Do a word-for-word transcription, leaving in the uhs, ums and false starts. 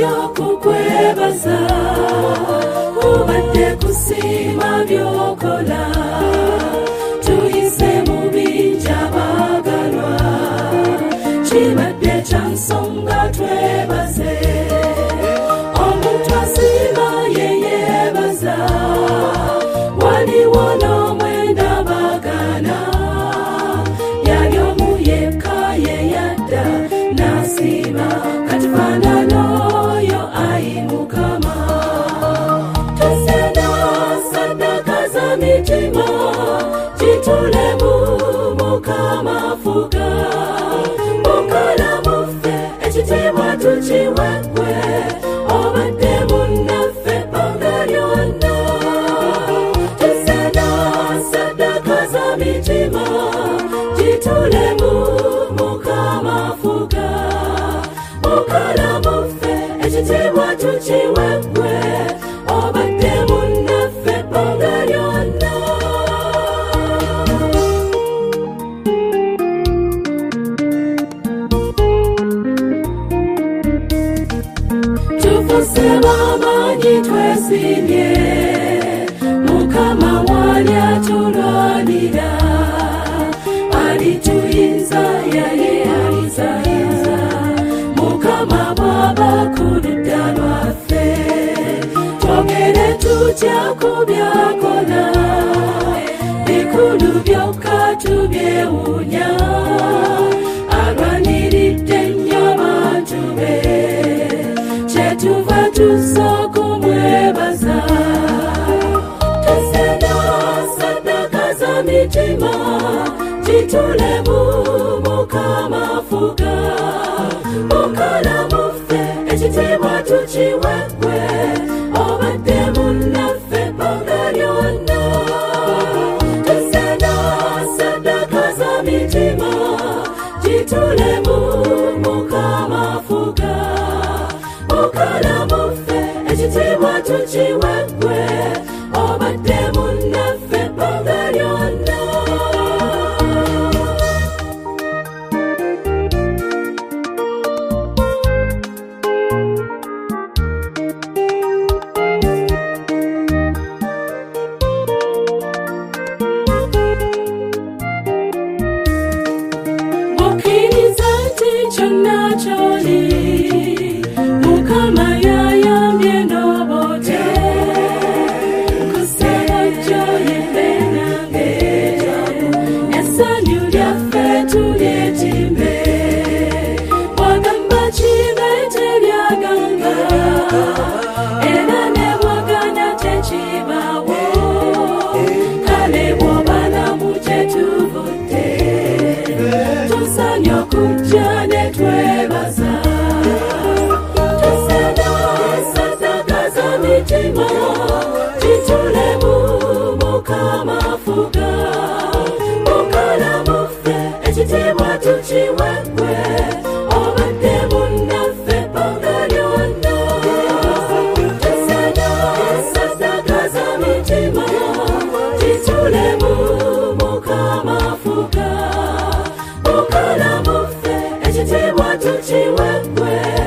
byokukwebaza kubadde kusima byokola tuyise mu bingi abagalwa kibadde kya nsonga twebaze omuntu asiima ye yeebaza waliwo n'omwenda bagana yali omu yekka ye yadda n'asiima kati faanana oyo ayi Mukama tusena sadaka za mitima gitulemu Mukama fuga mukolamu ffe ekitiibwa tukiweggwe obadde munnaffe ebbanga lyonna tusena sadaka za mitima gitulemu Mukama fuga mukolamu ffe ekitiibwa tukiweggwe obadde munnaffe ebbanga lyonna tufuse b'amaanyi twesiimye Mukama wali atulwanira alituyinza yaye alizayinza Mukama bw'aba ku ludda lwaffe twogere tutya ku byakola bikulu byokka tubyewuunya alwaniridde nnyo abantu be kyetuva tusooka omwebaza tusena sadaka za mitima gitulemu Mukama fuga mukolamu ffe ekitiibwa tukiweggwe obadde munnaffe ebbanga lyonna tusena sadaka za mitima gitulemu Mukama fuga mukolamu ffe ekitiibwa tukiweggwe obadde munnaffe ebbanga lyonna mukkiriza nti kyonna ky'oli Mukama yayambye n'obote kusaba gyoyimbe nange essanyu lyaffe tulyetimbe wagamba kibe teryaganga era ne bwagana tekibaawo kale bw'obalamu gyetuvudde tusaanye okujja ne twebaza mitima gitulemu Mukama fuga mukolamu ffe ekitiibwa tukiweggwe obadde munnaffe ebbanga lyonna tusena sadaka za mitima gitulemu Mukama fuga mukolamu ffe ekitiibwa tukiweggwe